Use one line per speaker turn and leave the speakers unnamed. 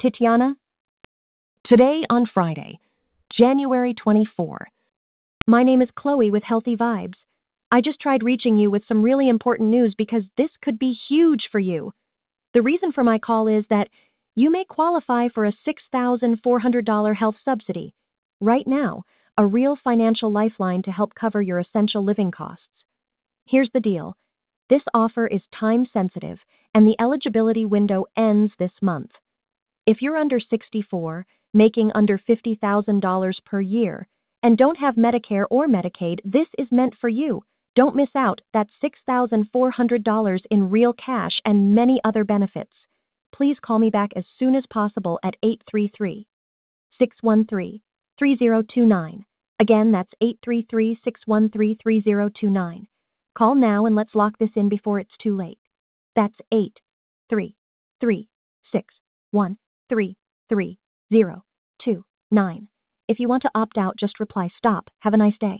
Titiana. Today on Friday, January 24. My name is Chloe with Healthy Vibes. I just tried reaching you with some really important news because this could be huge for you. The reason for my call is that you may qualify for a $6,400 health subsidy. Right now, a real financial lifeline to help cover your essential living costs. Here's the deal. This offer is time sensitive and the eligibility window ends this month. If you're under 64, making under $50,000 per year, and don't have Medicare or Medicaid, this is meant for you. Don't miss out. That's $6,400 in real cash and many other benefits. Please call me back as soon as possible at 833-613-3029. Again, that's 833-613-3029. Call now and let's lock this in before it's too late. That's 833-613-3029. If you want to opt out, just reply stop. Have a nice day.